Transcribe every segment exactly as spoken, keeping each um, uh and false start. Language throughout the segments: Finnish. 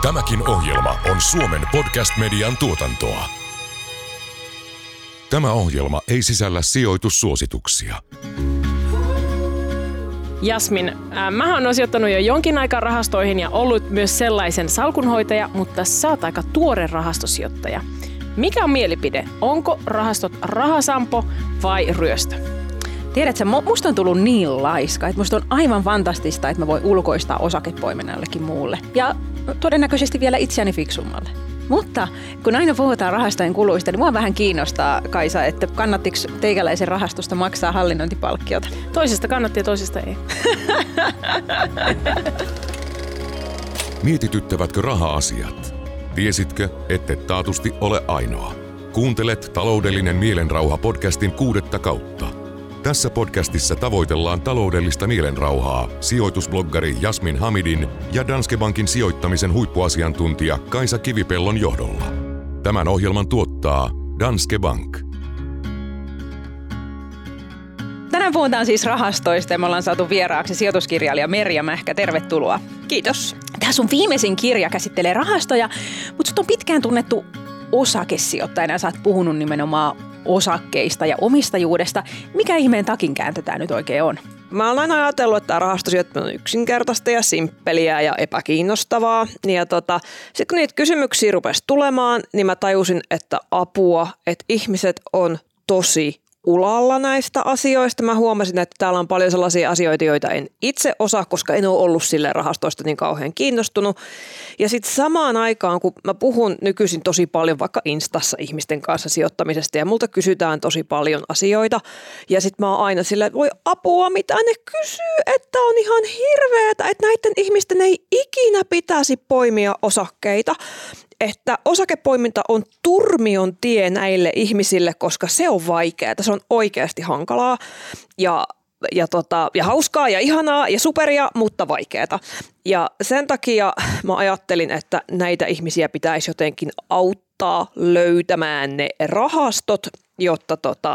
Tämäkin ohjelma on Suomen podcast-median tuotantoa. Tämä ohjelma ei sisällä sijoitussuosituksia. Jasmin, äh, mä oon sijoittanut jo jonkin aikaa rahastoihin ja ollut myös sellaisen salkunhoitaja, mutta sä oot aika tuore rahastosijoittaja. Mikä on mielipide? Onko rahastot rahasampo vai ryöstö? Tiedätkö, musta on tullut niin laiska, että musta on aivan fantastista, että mä voin ulkoistaa osakepoiminnan jollekin muulle. Ja todennäköisesti vielä itseäni fiksummalle. Mutta kun aina puhutaan rahastojen kuluista, niin mua vähän kiinnostaa, Kaisa, että kannattiko teikäläisen rahastosta maksaa hallinnointipalkkiota? Toisesta kannatti ja toisesta ei. Mietityttävätkö raha-asiat? Tiesitkö, ettet taatusti ole ainoa? Kuuntelet Taloudellinen mielenrauha podcastin kuudetta kautta. Tässä podcastissa tavoitellaan taloudellista mielenrauhaa sijoitusbloggari Jasmin Hamidin ja Danske Bankin sijoittamisen huippuasiantuntija Kaisa Kivipellon johdolla. Tämän ohjelman tuottaa Danske Bank. Tänään puhutaan siis rahastoista ja me ollaan saatu vieraaksi sijoituskirjailija Merja Mähkä. Tervetuloa. Kiitos. Tämä sun viimeisin kirja käsittelee rahastoja, mutta sut on pitkään tunnettu osakesijoittajana ja sä oot puhunut nimenomaan osakkeista ja omistajuudesta. Mikä ihmeen takinkääntö tämä nyt oikein on? Mä oon aina ajatellut, että tämä rahastosijoittaminen on yksinkertaista ja simppeliä ja epäkiinnostavaa. Ja tota, sitten kun niitä kysymyksiä rupesi tulemaan, niin mä tajusin, että apua, että ihmiset on tosi ulalla näistä asioista. Mä huomasin, että täällä on paljon sellaisia asioita, joita en itse osaa, koska en ole ollut sille rahastoista niin kauhean kiinnostunut. Ja sitten samaan aikaan, kun mä puhun nykyisin tosi paljon vaikka Instassa ihmisten kanssa sijoittamisesta ja multa kysytään tosi paljon asioita. Ja sitten mä oon aina silleen, että voi apua, mitä ne kysyy, että on ihan hirveetä, että näiden ihmisten ei ikinä pitäisi poimia osakkeita. Että osakepoiminta on turmion tie näille ihmisille, koska se on vaikeaa, se on oikeasti hankalaa ja, ja, tota, ja hauskaa ja ihanaa ja superia, mutta vaikeaa. Ja sen takia mä ajattelin, että näitä ihmisiä pitäisi jotenkin auttaa löytämään ne rahastot, jotta tota,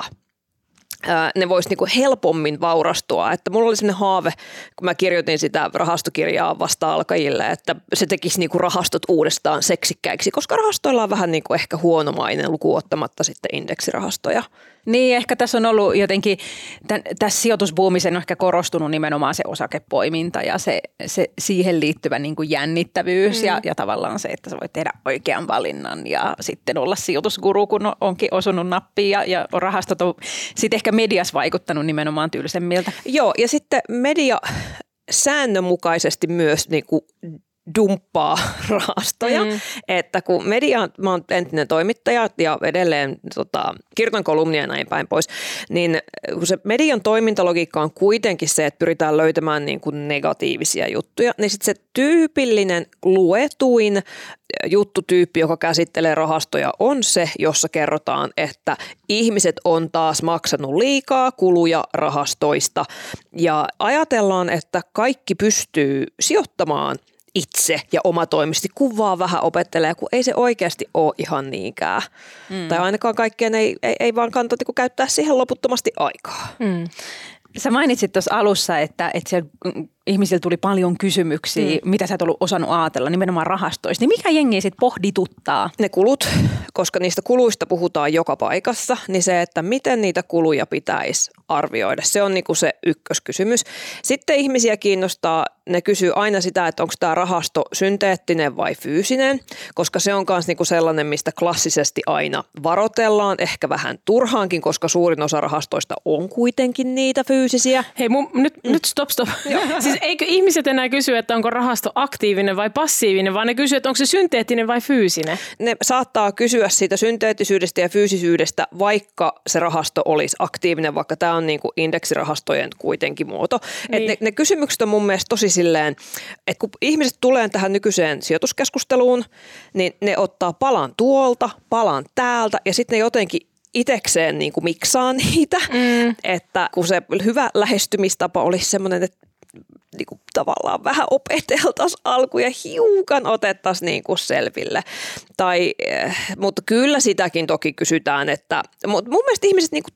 ne vois niinku helpommin vaurastua. Että mulla oli sellainen haave, kun mä kirjoitin sitä rahastokirjaa vasta-alkajille, että se tekisi niinku rahastot uudestaan seksikkäiksi, koska rahastoilla on vähän niinku ehkä huonomainen lukuun ottamatta sitten indeksirahastoja. Niin, ehkä tässä on ollut jotenkin, tämän, tässä sijoitusbuumissa on ehkä korostunut nimenomaan se osakepoiminta ja se, se siihen liittyvä niin kuin jännittävyys mm. ja, ja tavallaan se, että sä voit tehdä oikean valinnan ja sitten olla sijoitusguru, kun onkin osunut nappiin ja, ja rahastot on sitten ehkä mediassa vaikuttanut nimenomaan tylsemmiltä. Joo, ja sitten media säännönmukaisesti myös niin kuin dumppaa rahastoja, mm. että kun media, mä oon entinen toimittaja ja edelleen tota, kirjoitan kolumnia ja näin päin pois, niin kun se median toimintalogiikka on kuitenkin se, että pyritään löytämään niin kuin negatiivisia juttuja, niin sitten se tyypillinen luetuin juttutyyppi, joka käsittelee rahastoja, on se, jossa kerrotaan, että ihmiset on taas maksanut liikaa kuluja rahastoista ja ajatellaan, että kaikki pystyy sijoittamaan itse ja omatoimisesti, kun vaan vähän opettelee, kun ei se oikeasti ole ihan niinkään. Mm. Tai ainakaan kaikkeen ei, ei, ei vaan kannata käyttää siihen loputtomasti aikaa. Mm. Sä mainitsit tuossa alussa, että, että siellä ihmisillä tuli paljon kysymyksiä, mm. mitä sä et ollut osannut ajatella, nimenomaan rahastoista. Niin mikä jengi sitten pohdituttaa? Ne kulut, koska niistä kuluista puhutaan joka paikassa, niin se, että miten niitä kuluja pitäisi arvioida, se on niinku se ykköskysymys. Sitten ihmisiä kiinnostaa, ne kysyy aina sitä, että onko tämä rahasto synteettinen vai fyysinen, koska se on myös niinku sellainen, mistä klassisesti aina varoitellaan, ehkä vähän turhaankin, koska suurin osa rahastoista on kuitenkin niitä fyysisiä. Hei, mun, nyt, mm. nyt stop stop. Siis eikö ihmiset enää kysy, että onko rahasto aktiivinen vai passiivinen, vaan ne kysyy, että onko se synteettinen vai fyysinen? Ne saattaa kysyä siitä synteettisyydestä ja fyysisyydestä, vaikka se rahasto olisi aktiivinen, vaikka tämä on niin kuin indeksirahastojen kuitenkin muoto. Niin. Et ne, ne kysymykset on mun mielestä tosi silleen, että kun ihmiset tulee tähän nykyiseen sijoituskeskusteluun, niin ne ottaa palan tuolta, palan täältä ja sitten ne jotenkin itekseen niin kuin miksaa niitä, mm. että kun se hyvä lähestymistapa olisi semmoinen, että niin kuin tavallaan vähän opeteltaisiin alkuun ja hiukan otettaisiin niin kuin selville. Tai, mutta kyllä sitäkin toki kysytään, että mutta mun mielestä ihmiset niin kuin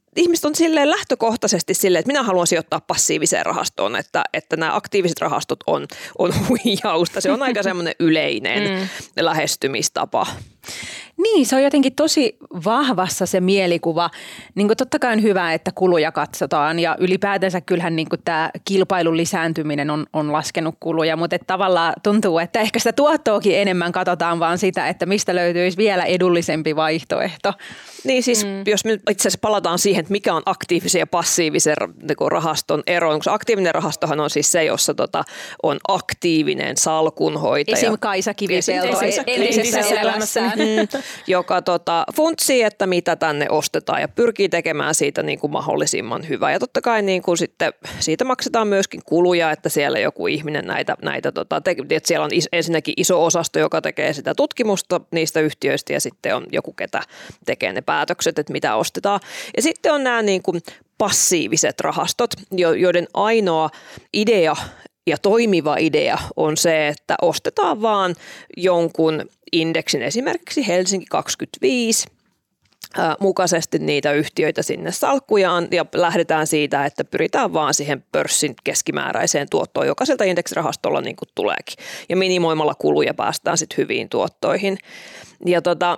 ihmiset on silleen lähtökohtaisesti silleen, että minä haluan sijoittaa passiiviseen rahastoon, että, että nämä aktiiviset rahastot on, on huijausta. Se on aika semmoinen yleinen mm. lähestymistapa. Niin, se on jotenkin tosi vahvassa se mielikuva. Niin kuin totta kai on hyvä, että kuluja katsotaan ja ylipäätänsä kyllähän niin kuin tämä kilpailun lisääntyminen on, on laskenut kuluja, mutta että tavallaan tuntuu, että ehkä sitä tuottoakin enemmän katsotaan vaan sitä, että mistä löytyisi vielä edullisempi vaihtoehto. Niin siis, mm. jos me itse asiassa palataan siihen, että mikä on aktiivisen ja passiivisen rahaston ero. Koska aktiivinen rahastohan on siis se, jossa tota, on aktiivinen salkunhoitaja. Esim. Kaisa Kivipelto entisessä elämässään. Mm, joka tota, funtsii, että mitä tänne ostetaan ja pyrkii tekemään siitä niin kuin mahdollisimman hyvää. Ja totta kai niin kuin sitten siitä maksetaan myöskin kuluja, että siellä joku ihminen näitä, näitä tota, te, että siellä on is, ensinnäkin iso osasto, joka tekee sitä tutkimusta niistä yhtiöistä ja sitten on joku, ketä tekee ne päätökset, että mitä ostetaan. Ja sitten on nämä niin kuin passiiviset rahastot, joiden ainoa idea ja toimiva idea on se, että ostetaan vaan jonkun indeksin, esimerkiksi Helsinki kaksikymmentäviisi, ää, mukaisesti niitä yhtiöitä sinne salkkujaan ja lähdetään siitä, että pyritään vaan siihen pörssin keskimääräiseen tuottoon, joka sieltä indeksirahastolla niin kuin tuleekin. Ja minimoimalla kuluja päästään sitten hyviin tuottoihin. Ja tota,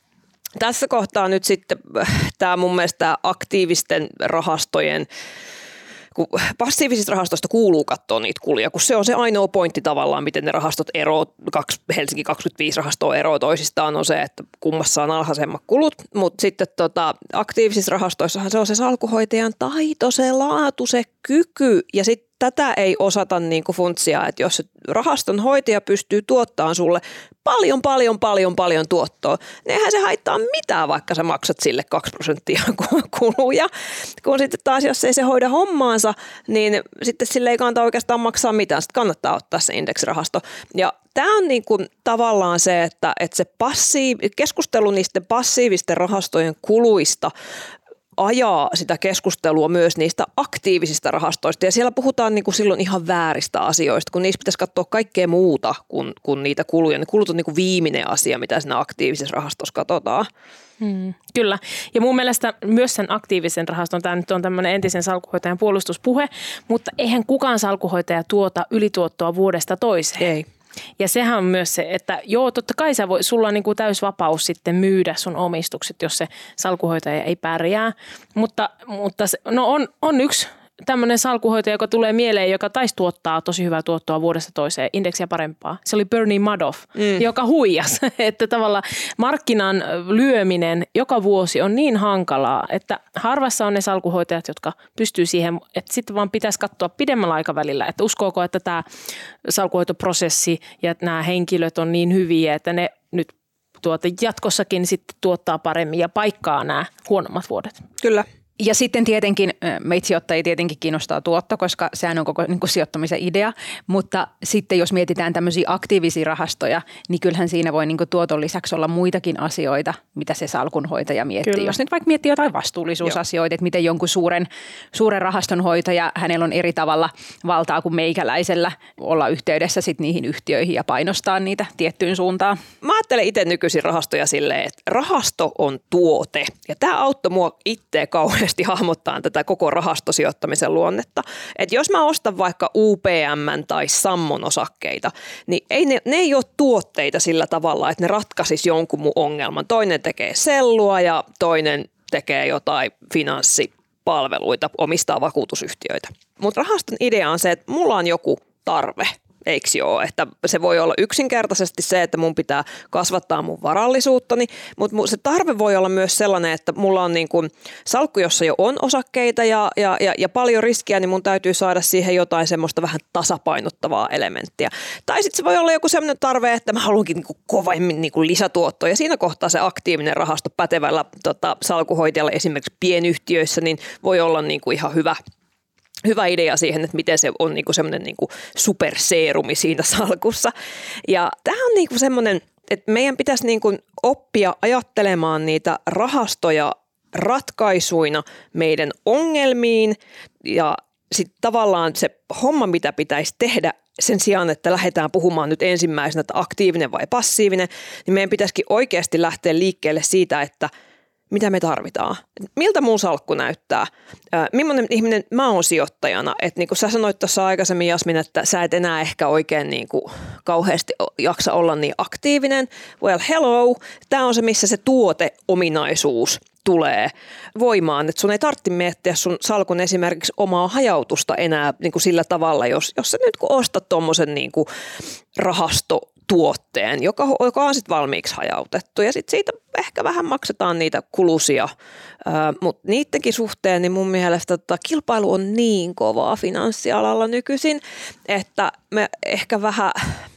tässä kohtaa nyt sitten tämä mun mielestä aktiivisten rahastojen, kun passiivisista rahastoista kuuluu katsoa niitä kuluja, kun se on se ainoa pointti tavallaan, miten ne rahastot eroavat, Helsinki kaksikymmentäviisi rahastoa eroaa toisistaan on se, että kummassa on alhaisemmat kulut, mutta sitten tota, aktiivisissa rahastoissahan se on se salkuhoitajan taito, se laatu, se kyky ja sitten tätä ei osata niin kuin funtsia, että jos se rahaston hoitaja pystyy tuottamaan sulle paljon, paljon, paljon, paljon tuottoa, niin eihän se haittaa mitään, vaikka sä maksat sille kaksi prosenttia kuluja. Kun sitten taas, jos ei se hoida hommaansa, niin sitten sille ei kannata oikeastaan maksaa mitään. Sitten kannattaa ottaa se indeksirahasto. Ja tämä on niin kuin tavallaan se, että, että se passiiv- keskustelu niistä passiivisten rahastojen kuluista ajaa sitä keskustelua myös niistä aktiivisista rahastoista. Ja siellä puhutaan niin kuin silloin ihan vääristä asioista, kun niissä pitäisi katsoa kaikkea muuta kuin, kuin niitä kuluja. Ne kulut on niin kuin viimeinen asia, mitä siinä aktiivisessa rahastossa katsotaan. Hmm, kyllä. Ja mun mielestä myös sen aktiivisen rahaston, tämä nyt on tämmöinen entisen salkuhoitajan puolustuspuhe, mutta eihän kukaan salkuhoitaja tuota ylituottoa vuodesta toiseen. Ei. Ja sehän on myös se, että joo, totta kai sä voi, sulla on niin kuin täysvapaus sitten myydä sun omistukset, jos se salkuhoitaja ei pärjää. Mutta, mutta se, no on, on yksi tämmöinen salkuhoitaja, joka tulee mieleen, joka taisi tuottaa tosi hyvää tuottoa vuodesta toiseen, indeksiä parempaa. Se oli Bernie Madoff, mm. joka huijasi, että tavallaan markkinan lyöminen joka vuosi on niin hankalaa, että harvassa on ne salkuhoitajat, jotka pystyy siihen, että sitten vaan pitäisi katsoa pidemmällä aikavälillä, että uskooko, että tämä salkuhoitoprosessi ja nämä henkilöt on niin hyviä, että ne nyt tuota jatkossakin sitten tuottaa paremmin ja paikkaa nämä huonommat vuodet. Kyllä. Ja sitten tietenkin meitä sijoittajia tietenkin kiinnostaa tuotto, koska sehän on koko niin kuin sijoittamisen idea, mutta sitten jos mietitään tämmöisiä aktiivisia rahastoja, niin kyllähän siinä voi niin kuin tuoton lisäksi olla muitakin asioita, mitä se salkunhoitaja miettii. Kyllä. Jos nyt vaikka miettii jotain vastuullisuusasioita, että miten jonkun suuren, suuren rahastonhoitaja, hänellä on eri tavalla valtaa kuin meikäläisellä olla yhteydessä sitten niihin yhtiöihin ja painostaa niitä tiettyyn suuntaan. Mä ajattelen itse nykyisin rahastoja silleen, että rahasto on tuote ja tämä auttoi mua itseä kauheasti hahmottaa tätä koko rahastosijoittamisen luonnetta. Että jos mä ostan vaikka U P M tai Sammon osakkeita, niin ei ne, ne ei ole tuotteita sillä tavalla, että ne ratkaisis jonkun mun ongelman. Toinen tekee sellua ja toinen tekee jotain finanssipalveluita, omistaa vakuutusyhtiöitä. Mutta rahaston idea on se, että mulla on joku tarve. Eikö joo? Että se voi olla yksinkertaisesti se, että mun pitää kasvattaa mun varallisuuttani, mutta se tarve voi olla myös sellainen, että mulla on niin kuin salkku, jossa jo on osakkeita ja, ja, ja, ja paljon riskiä, niin mun täytyy saada siihen jotain semmoista vähän tasapainottavaa elementtiä. Tai sitten se voi olla joku semmoinen tarve, että mä haluankin niin kuin kovemmin niin kuin lisätuottoa ja siinä kohtaa se aktiivinen rahasto pätevällä tota, salkuhoitajalla esimerkiksi pienyhtiöissä niin voi olla niin kuin ihan hyvä. Hyvä idea siihen, että miten se on niinku semmoinen niinku superseerumi siinä salkussa. Ja tämä on niinku semmoinen, että meidän pitäisi niinku oppia ajattelemaan niitä rahastoja ratkaisuina meidän ongelmiin ja sitten tavallaan se homma, mitä pitäisi tehdä sen sijaan, että lähdetään puhumaan nyt ensimmäisenä, että aktiivinen vai passiivinen, niin meidän pitäisikin oikeasti lähteä liikkeelle siitä, että mitä me tarvitaan. Miltä mun salkku näyttää? Millainen ihminen mä oon sijoittajana? Että niin kuin sä sanoit tuossa aikaisemmin, Jasmin, että sä et enää ehkä oikein niin kuin kauheasti jaksa olla niin aktiivinen. Well, hello. Tämä on se, missä se tuoteominaisuus tulee voimaan, että sun ei tarvitse miettiä sun salkun esimerkiksi omaa hajautusta enää niin kuin sillä tavalla, jos, jos sä nyt kun ostat tuommoisen niin kuin rahastotuotteen, joka, joka on sitten valmiiksi hajautettu ja sitten siitä ehkä vähän maksetaan niitä kulusia, mutta niidenkin suhteen niin mun mielestä tota, kilpailu on niin kovaa finanssialalla nykyisin, että me ehkä vähän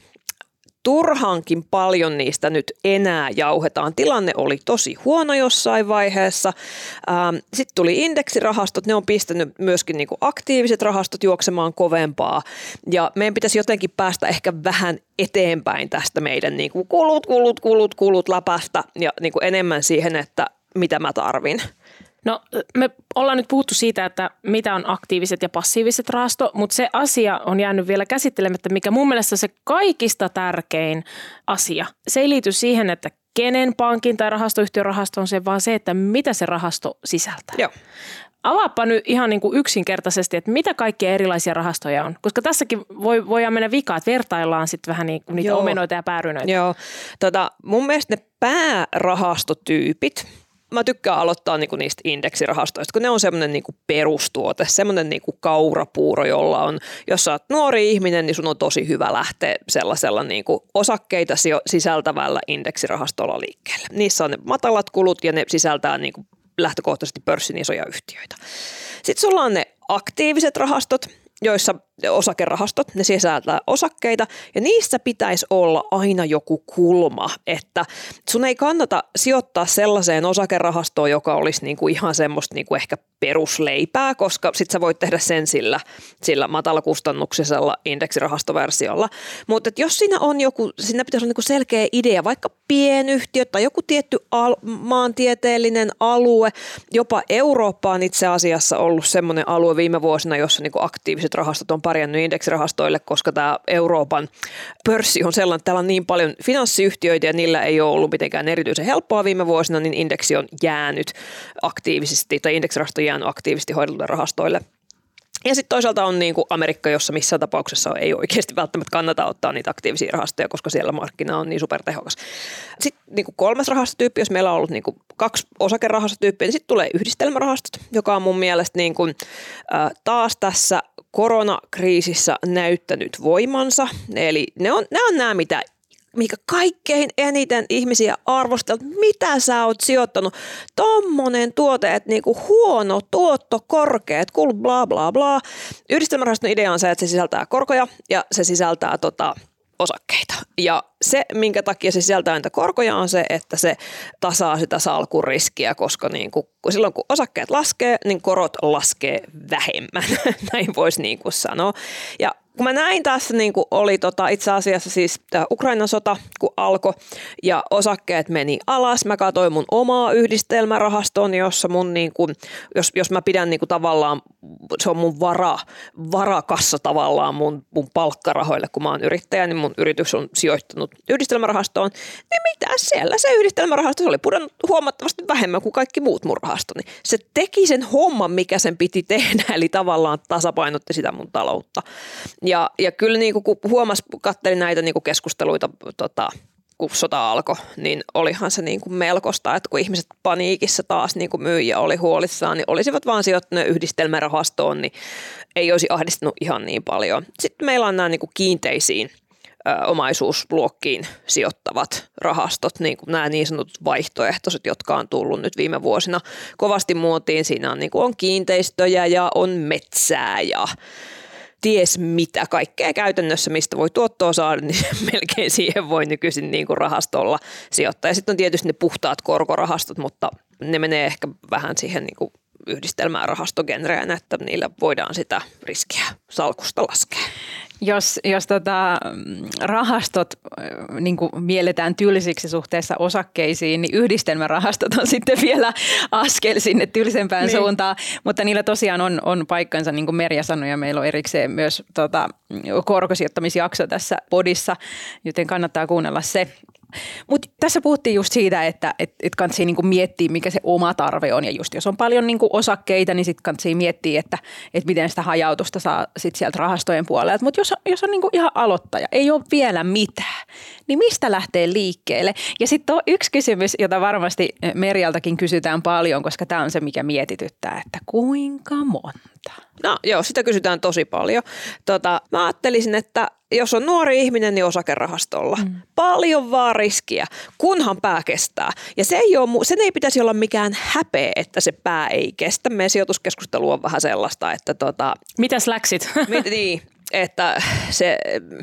turhankin paljon niistä nyt enää jauhetaan. Tilanne oli tosi huono jossain vaiheessa. Sitten tuli indeksirahastot, ne on pistänyt myöskin niinku aktiiviset rahastot juoksemaan kovempaa. Ja meidän pitäisi jotenkin päästä ehkä vähän eteenpäin tästä meidän niinku kulut, kulut, kulut, kulut läpästä ja niinku enemmän siihen, että mitä mä tarvin. No me ollaan nyt puhuttu siitä, että mitä on aktiiviset ja passiiviset rahasto, mutta se asia on jäänyt vielä käsittelemättä, mikä mun mielestä se kaikista tärkein asia. Se ei liity siihen, että kenen pankin tai rahastoyhtiön rahasto on se, vaan se, että mitä se rahasto sisältää. Joo. Avaappa nyt ihan niin kuin yksinkertaisesti, että mitä kaikkia erilaisia rahastoja on, koska tässäkin voi, voidaan mennä vikaan, että vertaillaan sitten vähän niin, niitä Joo. omenoita ja päärynöitä. Joo, tota, mun mielestä ne päärahastotyypit, mä tykkään aloittaa niinku niistä indeksirahastoista, kun ne on semmoinen niinku perustuote, semmoinen niinku kaurapuuro, jolla on, jos sä oot nuori ihminen, niin sun on tosi hyvä lähteä sellaisella niinku osakkeita sisältävällä indeksirahastolla liikkeelle. Niissä on ne matalat kulut ja ne sisältää niinku lähtökohtaisesti pörssin isoja yhtiöitä. Sitten sulla on ne aktiiviset rahastot, joissa osakerahastot, ne sisältää osakkeita ja niissä pitäisi olla aina joku kulma, että sun ei kannata sijoittaa sellaiseen osakerahastoon, joka olisi niinku ihan semmoista niinku ehkä perusleipää, koska sit sä voit tehdä sen sillä, sillä matalakustannuksisella indeksirahastoversiolla. Mutta jos siinä on joku, siinä pitäisi olla niinku selkeä idea, vaikka pienyhtiö tai joku tietty al- maantieteellinen alue, jopa Eurooppa on itse asiassa ollut semmoinen alue viime vuosina, jossa niinku aktiiviset rahastot on pärjännyt indeksirahastoille, koska tämä Euroopan pörssi on sellainen, että täällä on niin paljon finanssiyhtiöitä ja niillä ei ole ollut mitenkään erityisen helppoa viime vuosina, niin indeksi on jäänyt aktiivisesti tai indeksirahasto on jäänyt aktiivisesti hoidetuille rahastoille. Ja sitten toisaalta on niin kuin Amerikka, jossa missään tapauksessa ei oikeasti välttämättä kannata ottaa niitä aktiivisia rahastoja, koska siellä markkina on niin supertehokas. Sitten niin kuin kolmas rahastotyyppi, jos meillä on ollut niin kuin kaksi osakerahastotyyppiä, niin sitten tulee yhdistelmärahastot, joka on mun mielestä niin kuin, äh, taas tässä koronakriisissä näyttänyt voimansa. Eli ne on, ne on nämä, mitä mikä kaikkein eniten ihmisiä arvostelut, mitä sä oot sijoittanut. Tommonen tuote, että niinku huono tuotto, korkeat, kulut, bla bla bla. Yhdistelmärahaston idea on se, että se sisältää korkoja ja se sisältää tota, osakkeita. Ja se, minkä takia se sisältää niitä korkoja, on se, että se tasaa sitä salkun riskiä, koska niin kuin, silloin kun osakkeet laskee, niin korot laskee vähemmän. Näin voisi niin kuin sanoa. Ja kun mä näin tässä, niin kuin oli tota, itse asiassa siis Ukrainan sota, kun alkoi ja osakkeet meni alas, mä katsoin mun omaa yhdistelmärahastoon, jossa mun, niin kuin, jos, jos mä pidän niin kuin tavallaan, se on mun vara, varakassa tavallaan mun, mun palkkarahoille, kun mä oon yrittäjä, niin mun yritys on sijoittanut yhdistelmärahastoon, niin mitä siellä se yhdistelmärahasto, se oli pudonnut huomattavasti vähemmän kuin kaikki muut mun rahastoni. Se teki sen homman, mikä sen piti tehdä, eli tavallaan tasapainotti sitä mun taloutta. Ja, ja kyllä niin kuin, kun huomasi, katselin näitä niin kuin keskusteluita, tota, kun sota alkoi, niin olihan se niin kuin melkoista, että kun ihmiset paniikissa taas niin kuin myyjä oli huolissaan, niin olisivat vaan sijoittaneet yhdistelmärahastoon, niin ei olisi ahdistanut ihan niin paljon. Sitten meillä on nämä niin kuin kiinteisiin ö, omaisuusluokkiin sijoittavat rahastot, niin kuin nämä niin sanotut vaihtoehtoiset, jotka on tullut nyt viime vuosina kovasti muotiin. Siinä on, niin kuin on kiinteistöjä ja on metsää ja ties mitä kaikkea käytännössä, mistä voi tuottoa saada, niin melkein siihen voi nykyisin niin kuin rahastolla sijoittaa. Ja sitten on tietysti ne puhtaat korkorahastot, mutta ne menee ehkä vähän siihen niin kuin yhdistelmään rahastogenreen, että niillä voidaan sitä riskiä salkusta laskea. Jos, jos tota, rahastot niin kuin mielletään tylsiksi suhteessa osakkeisiin, niin yhdistelmärahastot on sitten vielä askel sinne tylsempään niin suuntaan, mutta niillä tosiaan on, on paikkansa, niin kuin Merja sanoi, ja meillä on erikseen myös tota, korkosijoittamisjakso tässä podissa, joten kannattaa kuunnella se. Mutta tässä puhuttiin just siitä, että et, et kannattaa niinku miettiä, mikä se oma tarve on. Ja just jos on paljon niinku osakkeita, niin sitten kannattaa miettiä, että et miten sitä hajautusta saa sit sieltä rahastojen puolelta. Mutta jos, jos on niinku ihan aloittaja, ei ole vielä mitään, niin mistä lähtee liikkeelle? Ja sitten on yksi kysymys, jota varmasti Merjaltakin kysytään paljon, koska tämä on se, mikä mietityttää, että kuinka monta? No joo, sitä kysytään tosi paljon. Tota, mä ajattelisin, että jos on nuori ihminen, niin osakerahastolla. Mm. Paljon vaan riskiä, kunhan pää kestää. Ja se ei ole, sen ei pitäisi olla mikään häpeä, että se pää ei kestä. Meidän sijoituskeskustelu on vähän sellaista, että tota... Mitäs läksit? Mit, niin, että se...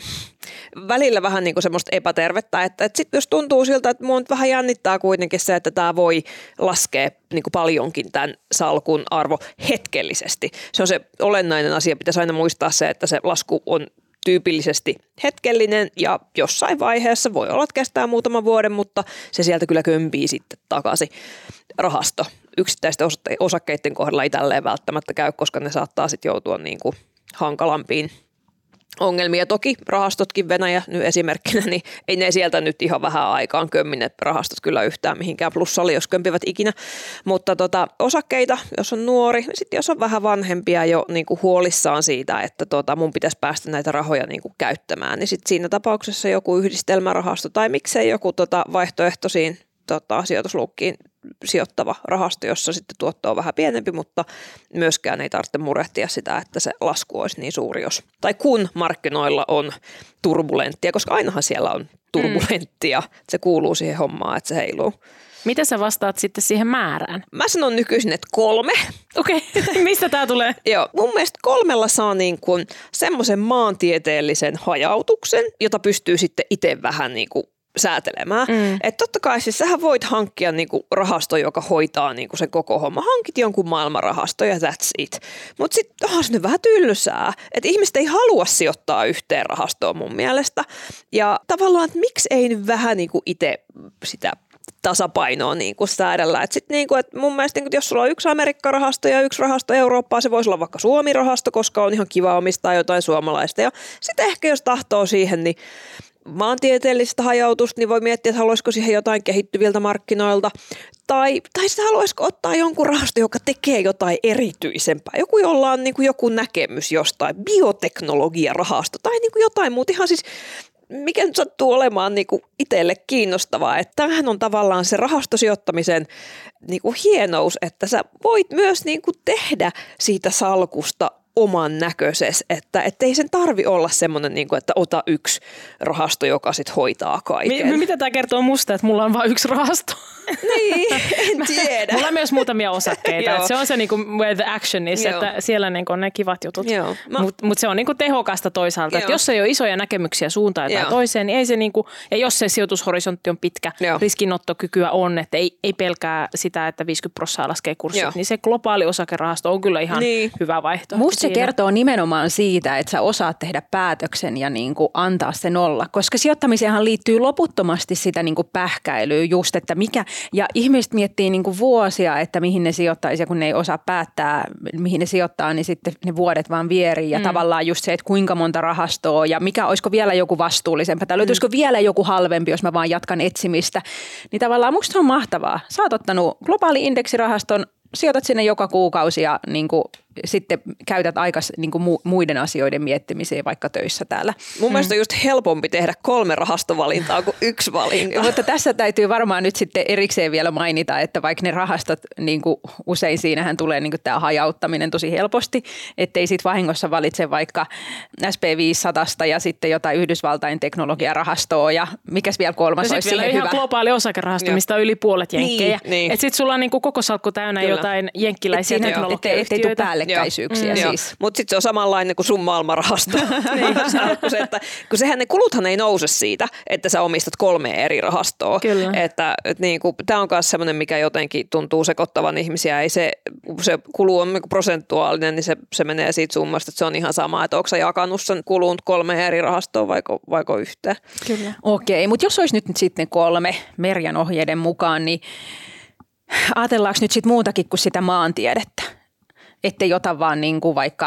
Välillä vähän niin kuin semmoista epätervettä, että, että sitten jos tuntuu siltä, että mua nyt vähän jännittää kuitenkin se, että tämä voi laskea niin kuin paljonkin tämän salkun arvo hetkellisesti. Se on se olennainen asia, pitäisi aina muistaa se, että se lasku on tyypillisesti hetkellinen ja jossain vaiheessa voi olla, että kestää muutaman vuoden, mutta se sieltä kyllä kömpii sitten takaisin. Rahasto yksittäisten osakkeiden kohdalla ei tälleen välttämättä käy, koska ne saattaa sitten joutua niin kuin hankalampiin ongelmia. Toki rahastotkin, Venäjä nyt esimerkkinä, niin ei ne sieltä nyt ihan vähän aikaan kömmi ne rahastot kyllä yhtään mihinkään plussalle, jos kömpivät ikinä. Mutta tota, osakkeita, jos on nuori, niin sitten jos on vähän vanhempia jo niin kuin huolissaan siitä, että tota, mun pitäisi päästä näitä rahoja niin kuin käyttämään, niin sitten siinä tapauksessa joku yhdistelmärahasto tai miksei joku tota, vaihtoehtoisiin tota, sijoitusluukkiin sijoittava rahasto, jossa sitten tuotto on vähän pienempi, mutta myöskään ei tarvitse murehtia sitä, että se lasku olisi niin suuri, jos, tai kun markkinoilla on turbulenttia, koska ainahan siellä on turbulenttia, mm. se kuuluu siihen hommaan, että se heiluu. Mitä sä vastaat sitten siihen määrään? Mä sanon nykyisin, että kolme. Okei, okay. Mistä tää tulee? Joo, mun mielestä kolmella saa niin kuin semmoisen maantieteellisen hajautuksen, jota pystyy sitten itse vähän niin kuin säätelemään. Mm. Että totta kai siis sähän voit hankkia niinku rahasto, joka hoitaa niinku sen koko homma. Hankit jonkun maailmanrahasto ja that's it. Mutta sitten onhan se nyt vähän tylsää. Että ihmiset ei halua sijoittaa yhteen rahastoon mun mielestä. Ja tavallaan, että miksi ei nyt vähän niinku itse sitä tasapainoa niinku säädellä. Että sit niinku, et mun mielestä niinku, jos sulla on yksi Amerikka-rahasto ja yksi rahasto Eurooppaa, se voisi olla vaikka Suomi-rahasto, koska on ihan kiva omistaa jotain suomalaista. Ja sitten ehkä jos tahtoo siihen, niin maantieteellistä hajautusta, niin voi miettiä, että haluaisiko siihen jotain kehittyviltä markkinoilta. Tai, tai sitten haluaisiko ottaa jonkun rahasto, joka tekee jotain erityisempää. Joku, jolla on niin kuin joku näkemys jostain, bioteknologiarahasto tai niin kuin jotain muuta. Ihan siis, mikä nyt sattuu olemaan niin kuin itselle kiinnostavaa. Että tämähän on tavallaan se rahastosijoittamisen niin kuin hienous, että sä voit myös niin kuin tehdä siitä salkusta oman näköisessä, että ei sen tarvi olla semmoinen, niin kuin, että ota yksi rahasto, joka sit hoitaa kaiken. Mi- mitä tämä kertoo musta, että mulla on vain yksi rahasto? Niin, en tiedä. Mulla on myös muutamia osakkeita. Että se on se niin kuin where the action is, Joo. että siellä niin kuin on ne kivat jutut. Mä... Mutta mut se on niin kuin tehokasta toisaalta. Että jos ei ole isoja näkemyksiä suuntaan tai toiseen, niin ei se niin kuin, ja jos se sijoitushorisontti on pitkä, Joo. riskinottokykyä on, että ei, ei pelkää sitä, että viisikymmentä prosenttia laskee kurssit, Joo. niin se globaali osakerahasto on kyllä ihan niin. hyvä vaihtoehto. Musta se kertoo nimenomaan siitä, että sä osaat tehdä päätöksen ja niin kuin antaa sen olla, koska sijoittamiseenhan liittyy loputtomasti sitä niin kuin pähkäilyä just, että mikä, ja ihmiset miettii niin kuin vuosia, että mihin ne sijoittaisi ja kun ne ei osaa päättää, mihin ne sijoittaa, niin sitten ne vuodet vaan vierii ja mm. tavallaan just se, että kuinka monta rahastoa ja mikä, olisiko vielä joku vastuullisempi tai löytyisikö mm. vielä joku halvempi, jos mä vaan jatkan etsimistä, niin tavallaan musta se on mahtavaa. Sä oot ottanut globaali indeksirahaston, sijoitat sinne joka kuukausi ja niin kuin sitten käytät aikas niin kuin muiden asioiden miettimiseen vaikka töissä täällä. Mun mm. mielestä on just helpompi tehdä kolme rahastovalintaa kuin yksi valinta. Mutta tässä täytyy varmaan nyt sitten erikseen vielä mainita, että vaikka ne rahastot, niin kuin usein siinähän tulee niin kuin tämä hajauttaminen tosi helposti, ettei sit vahingossa valitse vaikka S and P viisisataa ja sitten jotain Yhdysvaltain teknologiarahastoa ja mikäs vielä kolmas no olisi siihen hyvä. Ihan globaali osakerahasto, mistä on yli puolet jenkkejä. Niin, niin. Että sitten sulla on niin kuin koko salkku täynnä Kyllä. jotain jenkkiläisiä teknologiayhtiöitä. Ettei tule päällekkäisyyksiä Joo. siis. Mutta sitten se on samanlainen kuin sun maailmanrahasto. niin. se, että, kun sehän ne kuluthan ei nouse siitä, että sä omistat kolme eri rahastoa. Kyllä. Että, et niin tämä on myös semmoinen, mikä jotenkin tuntuu sekoittavan ihmisiä. Ei se, se kulu on niin prosentuaalinen, niin se, se menee siitä summasta, että se on ihan sama, että onko sä jakanut sen kuluun kolme eri rahastoa vaiko, vaiko yhteen. Kyllä. Okei, mutta jos olisi nyt sitten kolme Merjan ohjeiden mukaan, niin ajatellaanko nyt sitten muutakin kuin sitä maantiedettä? Ettei ota vaan niin kuin vaikka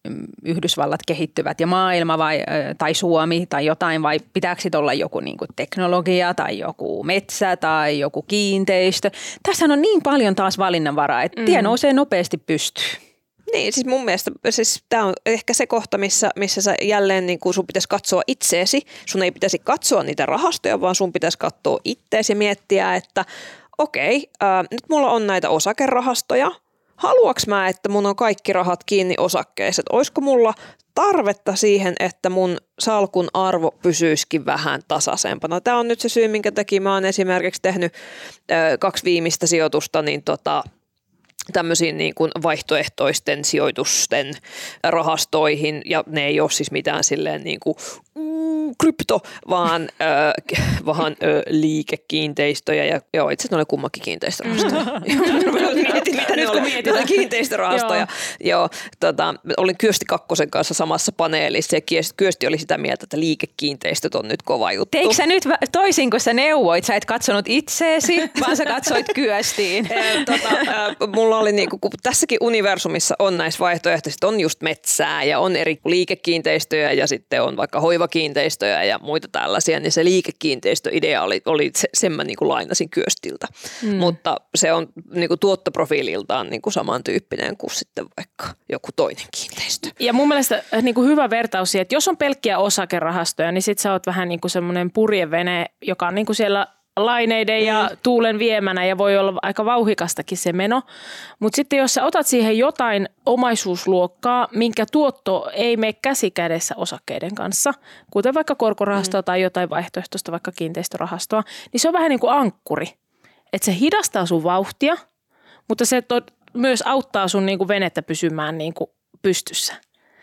Yhdysvallat kehittyvät ja maailma vai, tai Suomi tai jotain, vai pitääkö sit olla joku niin kuin teknologia tai joku metsä tai joku kiinteistö. Tässä on niin paljon taas valinnanvaraa, että tie nousee nopeasti pystyyn. Niin, siis mun mielestä siis tämä on ehkä se kohta, missä, missä sä jälleen niin kuin sun pitäisi katsoa itseesi. Sun ei pitäisi katsoa niitä rahastoja, vaan sun pitäisi katsoa itseesi ja miettiä, että okei, ää, nyt mulla on näitä osakerahastoja. Haluaks mä, että mun on kaikki rahat kiinni osakkeissa? Että olisiko mulla tarvetta siihen, että mun salkun arvo pysyisikin vähän tasaisempana? Tämä on nyt se syy, minkä takia mä oon esimerkiksi tehnyt ää, kaksi viimeistä sijoitusta, niin tota... tämmöisiin niin kuin vaihtoehtoisten sijoitusten rahastoihin, ja ne ei ole siis mitään silleen niin kuin mm, krypto, vaan, äh, vaan äh, liikekiinteistöjä, ja joo, itse asiassa ne oli kummakin kiinteistörahastoja. Mietin, mitä ne oli, ne oli kiinteistörahastoja. Joo, joo tota, olin Kyösti Kakkosen kanssa samassa paneelissa, ja Kyösti oli sitä mieltä, että liikekiinteistöt on nyt kova juttu. Teikö sä nyt toisin kuin sä neuvoit, sä et katsonut itseesi, vaan sä katsoit Kyöstiin? tota, äh, mulla oli niinku, kun tässäkin universumissa on näissä vaihtoehtoissa, on just metsää ja on eri liikekiinteistöjä ja sitten on vaikka hoivakiinteistöjä ja muita tällaisia, niin se liikekiinteistöidea oli, oli se, sen mä niinku lainasin Kyöstiltä, mm. mutta se on niinku tuottoprofiililtaan niinku samantyyppinen kuin sitten vaikka joku toinen kiinteistö. Ja mun mielestä niinku hyvä vertaus siihen, että jos on pelkkiä osakerahastoja, niin sit sä oot vähän niinku semmoinen purjevene, joka on niinku siellä laineiden ja mm. tuulen viemänä ja voi olla aika vauhikastakin se meno. Mutta sitten jos sä otat siihen jotain omaisuusluokkaa, minkä tuotto ei mene käsi kädessä osakkeiden kanssa, kuten vaikka korkorahastoa mm. tai jotain vaihtoehtoista, vaikka kiinteistörahastoa, niin se on vähän niin kuin ankkuri. Että se hidastaa sun vauhtia, mutta se to- myös auttaa sun niin kuin venettä pysymään niin kuin pystyssä.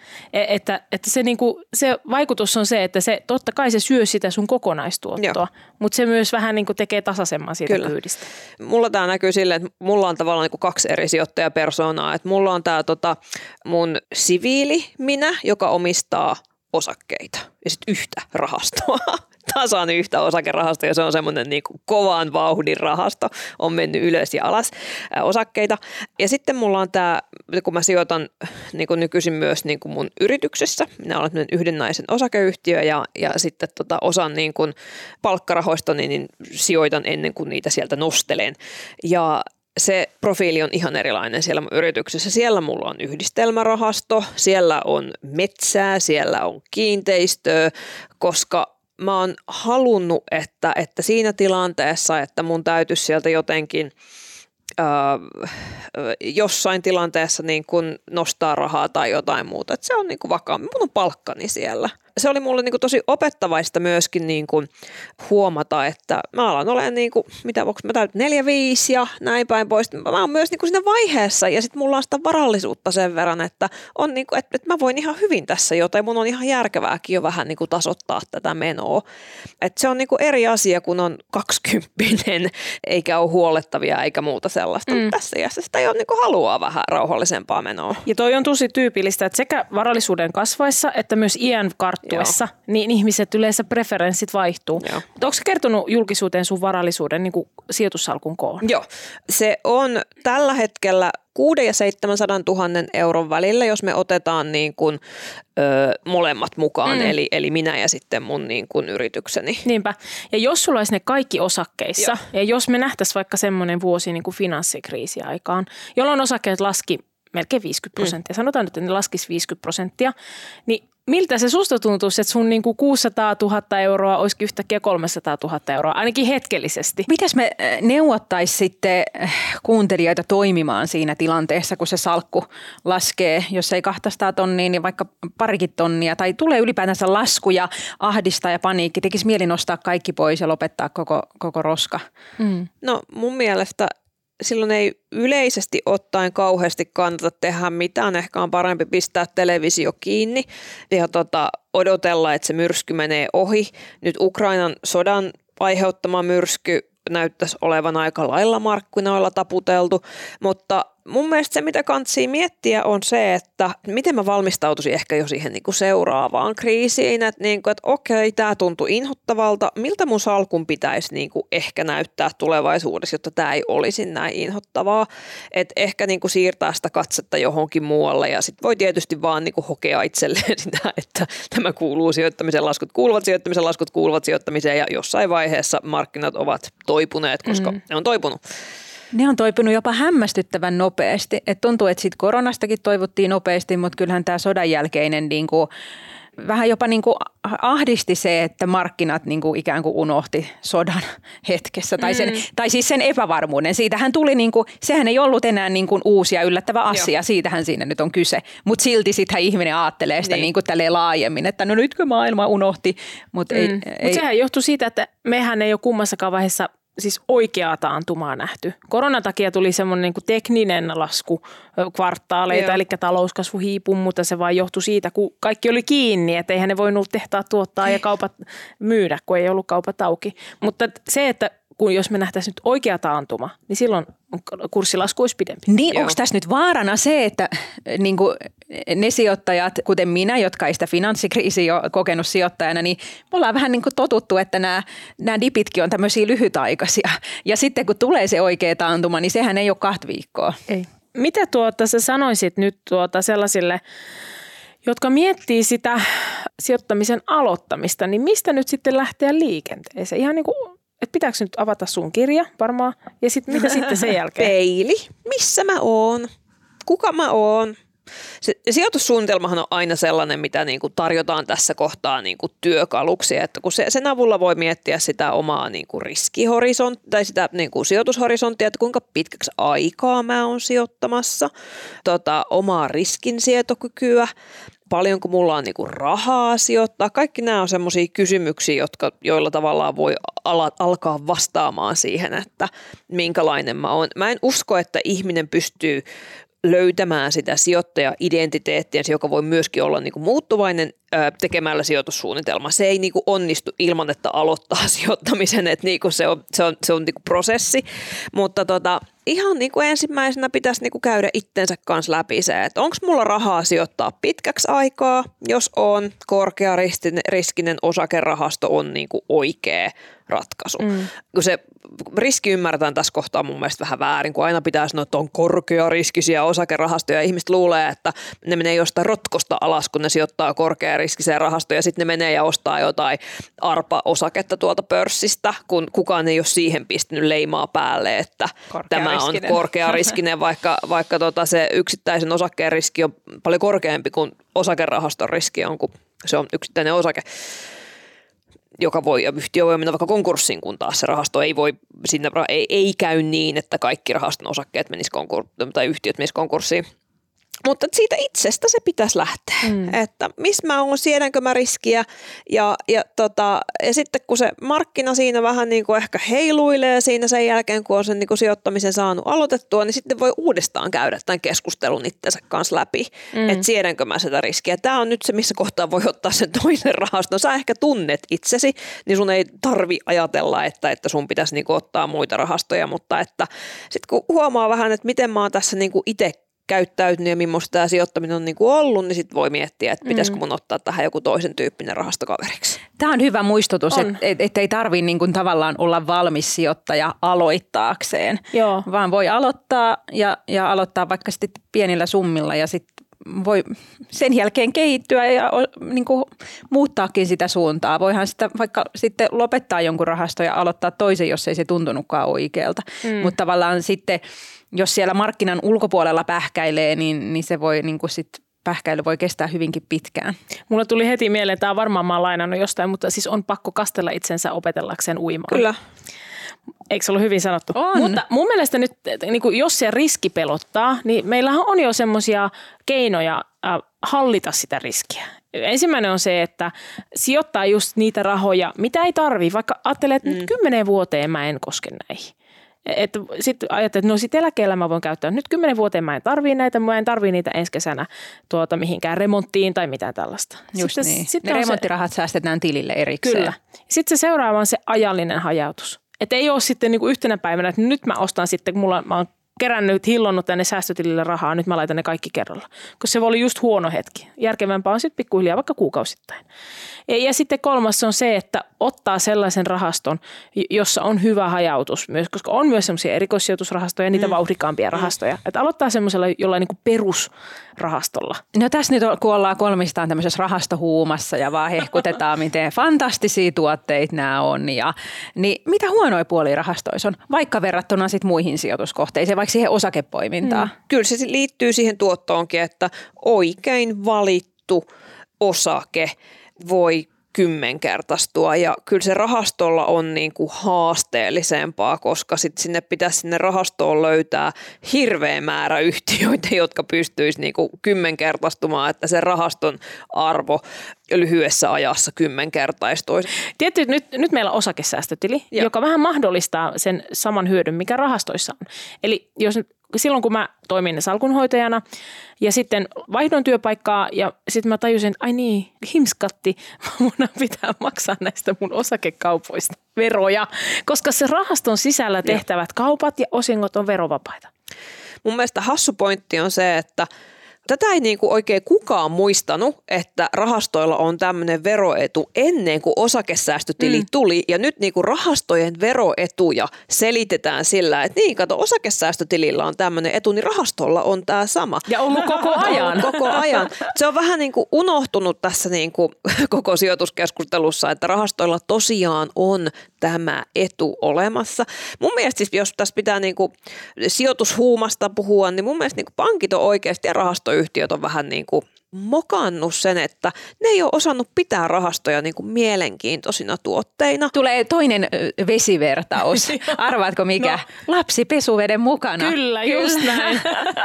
Että, että se, niinku, se vaikutus on se, että se totta kai se syö sitä sun kokonaistuottoa, mutta se myös vähän niinku tekee tasaisemman siitä Kyllä. kyydistä. Mulla tämä näkyy silleen, että mulla on tavallaan niinku kaksi eri sijoittajapersoonaa. Että mulla on tämä tota, mun siviili minä, joka omistaa osakkeita ja sitten yhtä rahastoa. Tasan yhtä osakerahastoa ja se on semmoinen niin kuin kovan vauhdin rahasto, on mennyt ylös ja alas ää, osakkeita. Ja sitten mulla on tämä, kun mä sijoitan niin kuin nykyisin myös niin kuin mun yrityksessä, minä olen yhden naisen osakeyhtiö ja, ja sitten tota osan niin kuin palkkarahoista niin, niin sijoitan ennen kuin niitä sieltä nostelen. Ja se profiili on ihan erilainen siellä mun yrityksessä. Siellä mulla on yhdistelmärahasto, siellä on metsää, siellä on kiinteistöä, koska mä oon halunnut, että, että siinä tilanteessa, että mun täytyisi sieltä jotenkin äh, jossain tilanteessa niin kun nostaa rahaa tai jotain muuta, että se on niin kuin vakaammin. Mun on palkkani siellä. Se oli mulle niin kuin tosi opettavaista myöskin niin kuin huomata, että mä alan olemaan, niin kuin, mitä voiko mä täytän, neljä, viisi ja näin päin pois. Mä oon myös niin kuin siinä vaiheessa ja sitten mulla on sitä varallisuutta sen verran, että, on niin kuin, että, että mä voin ihan hyvin tässä jotain. Mun on ihan järkevääkin jo vähän niin kuin tasoittaa tätä menoa. Että se on niin kuin eri asia, kun on kaksikymppinen eikä ole huolettavia eikä muuta sellaista. Mm. Tässä iässä sitä jo niin kuin haluaa vähän rauhallisempaa menoa. Ja toi on tosi tyypillistä, että sekä varallisuuden kasvaessa että myös iän karttuessa, niin ihmiset yleensä preferenssit vaihtuu. Joo. Mutta onko se kertonut julkisuuteen sun varallisuuden niin kuin sijoitussalkun koon? Joo, se on tällä hetkellä kuusi ja seitsemänsadan tuhannen euron välillä, jos me otetaan niin kuin, ö, molemmat mukaan, mm. eli, eli minä ja sitten mun niin kuin yritykseni. Niinpä. Ja jos sulla olisi ne kaikki osakkeissa, Joo. ja jos me nähtäisiin vaikka semmoinen vuosi niin kuin finanssikriisi aikaan, jolloin osakkeet laski melkein viisikymmentä prosenttia, mm. sanotaan nyt, että ne laskisi viisikymmentä prosenttia, niin miltä se susta tuntuisi, että sun niinku kuusisataatuhatta euroa olisikin yhtäkkiä kolmesataatuhatta euroa, ainakin hetkellisesti? Mitäs me neuvottaisiin sitten kuuntelijoita toimimaan siinä tilanteessa, kun se salkku laskee, jos ei kaksisataa tonnia, niin vaikka parikin tonnia, tai tulee ylipäätänsä lasku ja ahdistaa ja paniikki, tekisi mieli nostaa kaikki pois ja lopettaa koko, koko roska? Mm. No mun mielestä silloin ei yleisesti ottaen kauheasti kannata tehdä mitään. Ehkä on parempi pistää televisio kiinni ja tota, odotella, että se myrsky menee ohi. Nyt Ukrainan sodan aiheuttama myrsky näyttäisi olevan aika lailla markkinoilla taputeltu, mutta mun mielestä se, mitä kantsii miettiä, on se, että miten mä valmistautuisin ehkä jo siihen niin kuin seuraavaan kriisiin. Että, niin kuin, että okei, tämä tuntuu inhottavalta. Miltä mun salkun pitäisi niin kuin ehkä näyttää tulevaisuudessa, jotta tämä ei olisi näin inhottavaa. Että ehkä niin kuin siirtää sitä katsetta johonkin muualle ja sitten voi tietysti vaan niin kuin hokea itselleen sitä, että tämä kuuluu sijoittamisen, laskut kuuluvat sijoittamisen, laskut kuuluvat sijoittamiseen ja jossain vaiheessa markkinat ovat toipuneet, koska mm. ne on toipunut. Ne on toipunut jopa hämmästyttävän nopeasti. Et tuntuu, että siitä koronastakin toivuttiin nopeasti, mutta kyllähän tämä sodan jälkeinen niin kuin, vähän jopa niin kuin ahdisti se, että markkinat niin kuin ikään kuin unohti sodan hetkessä. Tai, sen, mm. tai siis sen epävarmuuden. Siitähän tuli, niin kuin, sehän ei ollut enää niin kuin uusi ja yllättävä asia. Joo. Siitähän siinä nyt on kyse. Mutta silti sittenhän ihminen ajattelee sitä niin. Niin kuin tälleen laajemmin, että no nytkö maailma unohti. Mutta mm. Mut sehän johtui siitä, että mehän ei ole kummassakaan vaiheessa siis oikeaa taantumaa nähty. Koronan takia tuli semmoinen niin kuin tekninen lasku kvartaaleita, Joo. eli talouskasvu hiipui, mutta se vaan johtui siitä, kun kaikki oli kiinni, että eihän ne voinut tehtaa tuottaa ja kaupat myydä, kun ei ollut kaupat auki. Mutta se, että kun jos me nähtäisiin nyt oikea taantuma, niin silloin kurssilasku olisi pidempi. Niin, onko tässä nyt vaarana se, että niin kuin ne sijoittajat, kuten minä, jotka ei sitä finanssikriisiä ole kokenut sijoittajana, niin me ollaan vähän niin kuin totuttu, että nämä, nämä dipitkin on tämmöisiä lyhytaikaisia. Ja sitten kun tulee se oikea taantuma, niin sehän ei ole kahta viikkoa. Ei. Mitä tuota sä sanoisit nyt tuota sellaisille, jotka miettii sitä sijoittamisen aloittamista, niin mistä nyt sitten lähteä liikenteeseen? Ihan niin kuin että pitääkö nyt avata sun kirja varmaan ja sitten mitä sitten sen jälkeen? Peili. Missä mä oon? Kuka mä oon? Se sijoitussuunnitelmahan on aina sellainen, mitä niinku tarjotaan tässä kohtaa niinku työkaluksi, että kun se, sen avulla voi miettiä sitä omaa niinku riskihorisonttia tai sitä niinku sijoitushorisonttia, että kuinka pitkäksi aikaa mä oon sijoittamassa, tota, omaa riskinsietokykyä, paljonko mulla on niinku rahaa sijoittaa. Kaikki nämä on semmoisia kysymyksiä, jotka, joilla tavallaan voi ala, alkaa vastaamaan siihen, että minkälainen mä oon. Mä en usko, että ihminen pystyy löytämään sitä sijoittaja-identiteettiä, joka voi myöskin olla niinku muuttuvainen ö, tekemällä sijoitussuunnitelma. Se ei niinku onnistu ilman, että aloittaa sijoittamisen, että niinku se on, se on, se on niinku prosessi, mutta tota, ihan niinku ensimmäisenä pitäisi niinku käydä itsensä kanssa läpi se, että onko mulla rahaa sijoittaa pitkäksi aikaa, jos on korkeariskinen osakerahasto on niinku oikea ratkaisu. Mm. Kun se riski ymmärretään tässä kohtaa mun mielestä vähän väärin, kun aina pitää sanoa, että on korkeariskisiä osakerahastoja ja ihmiset luulee, että ne menee jostain rotkosta alas, kun ne sijoittaa korkeariskiseen rahastoon ja sitten ne menee ja ostaa jotain arpa-osaketta tuolta pörssistä, kun kukaan ei ole siihen pistänyt leimaa päälle, että tämä on korkeariskinen, vaikka, vaikka tota se yksittäisen osakkeen riski on paljon korkeampi kuin osakerahaston riski on, kun se on yksittäinen osake, joka voi, ja yhtiö voi mennä vaikka konkurssiin, kun taas se rahasto ei voi, sinne, ei, ei käy niin, että kaikki rahaston osakkeet menis konkur- tai yhtiöt menis konkurssiin. Mutta siitä itsestä se pitäisi lähteä, mm. että missä mä oon, siedänkö mä riskiä ja, ja, tota, ja sitten kun se markkina siinä vähän niin kuin ehkä heiluilee siinä sen jälkeen, kun on sen niin kuin sijoittamisen saanut aloitettua, niin sitten voi uudestaan käydä tämän keskustelun itsensä kanssa läpi, mm. että siedänkö mä sitä riskiä. Tämä on nyt se, missä kohtaa voi ottaa sen toisen rahaston. Sä ehkä tunnet itsesi, niin sun ei tarvi ajatella, että, että sun pitäisi niin kuin ottaa muita rahastoja, mutta että sitten kun huomaa vähän, että miten mä oon tässä niin kuin itse käyttäytynyt ja millaista tämä sijoittaminen on niin kuin ollut, niin sitten voi miettiä, että pitäisikö mun ottaa tähän joku toisen tyyppinen rahastokaveriksi. Tämä on hyvä muistutus, että et, et ei tarvitse niin kuin tavallaan olla valmis sijoittaja aloittaakseen, Joo. vaan voi aloittaa ja, ja aloittaa vaikka sitten pienillä summilla ja sitten voi sen jälkeen kehittyä ja niin kuin muuttaakin sitä suuntaa. Voihan sitä vaikka sitten lopettaa jonkun rahaston ja aloittaa toisen, jos ei se tuntunutkaan oikealta, mm. mutta tavallaan sitten jos siellä markkinan ulkopuolella pähkäilee, niin, niin se voi niin kuin sit pähkäily voi kestää hyvinkin pitkään. Mulla tuli heti mieleen, tämä varmaan mä oon lainannut jostain, mutta siis on pakko kastella itsensä opetellakseen uimaan. Kyllä. Eikö se ollut hyvin sanottu? On. Mutta mun mielestä nyt, niin kuin jos se riski pelottaa, niin meillähän on jo semmoisia keinoja äh, hallita sitä riskiä. Ensimmäinen on se, että sijoittaa just niitä rahoja, mitä ei tarvitse, vaikka ajattelee, että mm. nyt kymmeneen vuoteen mä en koske näihin. Sitten ajattelet, että no sitten eläkkeellä mä voin käyttää. Nyt kymmenen vuoteen mä en tarvii näitä, mä en tarvii niitä ensi kesänä tuota, mihinkään remonttiin tai mitään tällaista. Just sitten, niin. Sitten ne remonttirahat se, säästetään tilille erikseen. Kyllä. Sitten se seuraava on se ajallinen hajautus. Että ei ole sitten niinku yhtenä päivänä, että nyt mä ostan sitten, kun mulla, mä oon kerännyt, hillonnut tänne säästötilille rahaa, nyt mä laitan ne kaikki kerralla. Koska se oli just huono hetki. Järkevämpää on sitten pikkuhiljaa vaikka kuukausittain. Ja, ja sitten kolmas on se, että ottaa sellaisen rahaston, jossa on hyvä hajautus myös, koska on myös semmoisia erikoissijoitusrahastoja ja niitä mm. vauhdikkaampia rahastoja. Että aloittaa semmoisella jollain niin kuin perusrahastolla. No tässä nyt kun ollaan kolmistaan tämmöisessä rahastohuumassa ja vaan hehkutetaan, miten fantastisia tuotteita nämä on. Ja, niin mitä huonoja puolia rahastoissa on, vaikka verrattuna sit muihin sijoituskohteisiin, vaikka siihen osakepoimintaan? Mm. Kyllä se liittyy siihen tuottoonkin, että oikein valittu osake voi kymmenkertaistua ja kyllä se rahastolla on niin kuin haasteellisempaa, koska sit sinne pitäisi sinne rahastoon löytää hirveä määrä yhtiöitä, jotka pystyisi niin kuin kymmenkertaistumaan, että se rahaston arvo lyhyessä ajassa kymmenkertaistuisi. Tietysti nyt, nyt meillä on osakesäästötili, ja. joka vähän mahdollistaa sen saman hyödyn, mikä rahastoissa on. Eli jos silloin kun mä toimin salkunhoitajana ja sitten vaihdoin työpaikkaa ja sitten mä tajusin, että ai niin, himskatti, mun pitää maksaa näistä mun osakekaupoista veroja, koska se rahaston sisällä tehtävät kaupat ja osingot on verovapaita. Mun mielestä hassu pointti on se, että tätä ei niinku oikein kukaan muistanut, että rahastoilla on tämmöinen veroetu ennen kuin osakesäästötili mm. tuli. Ja nyt niinku rahastojen veroetuja selitetään sillä, että niin kato, osakesäästötilillä on tämmöinen etu, niin rahastolla on tämä sama. Ja ollut koko ajan. koko ajan. Se on vähän niinku unohtunut tässä niinku koko sijoituskeskustelussa, että rahastoilla tosiaan on tämä etu olemassa. Mun mielestä siis, jos tässä pitää niinku sijoitushuumasta puhua, niin mun mielestä niinku pankit on oikeasti ja rahastoyhtiöt on vähän niin kuin mokannut sen, että ne ei ole osannut pitää rahastoja niin kuin mielenkiintoisina tuotteina. Tulee toinen vesivertaus. Arvaatko mikä? No. Lapsi pesuveden mukana. Kyllä, just Kyllä. näin.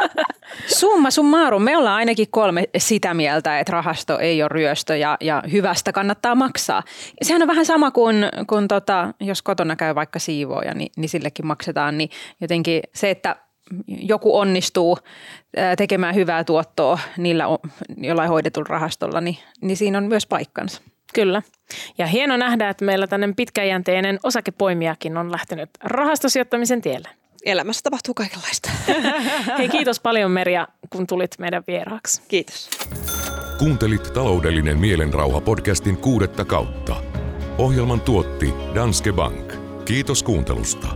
Summa summarum, me ollaan ainakin kolme sitä mieltä, että rahasto ei ole ryöstö ja, ja hyvästä kannattaa maksaa. Sehän on vähän sama kuin, kuin tota, jos kotona käy vaikka siivooja, niin, niin sillekin maksetaan. Niin jotenkin se, että joku onnistuu tekemään hyvää tuottoa niillä jollain hoidetulla rahastolla, niin, niin siinä on myös paikkansa. Kyllä. Ja hieno nähdä, että meillä tämmöinen pitkäjänteinen osakepoimijakin on lähtenyt rahastosijoittamisen tielle. Elämässä tapahtuu kaikenlaista. Hei, kiitos paljon Merja, kun tulit meidän vieraaksi. Kiitos. Kuuntelit Taloudellinen mielenrauha podcastin kuudetta kautta. Ohjelman tuotti Danske Bank. Kiitos kuuntelusta.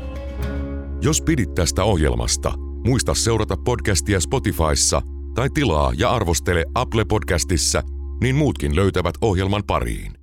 Jos pidit tästä ohjelmasta, muista seurata podcastia Spotifyssa tai tilaa ja arvostele Apple Podcastissa, niin muutkin löytävät ohjelman pariin.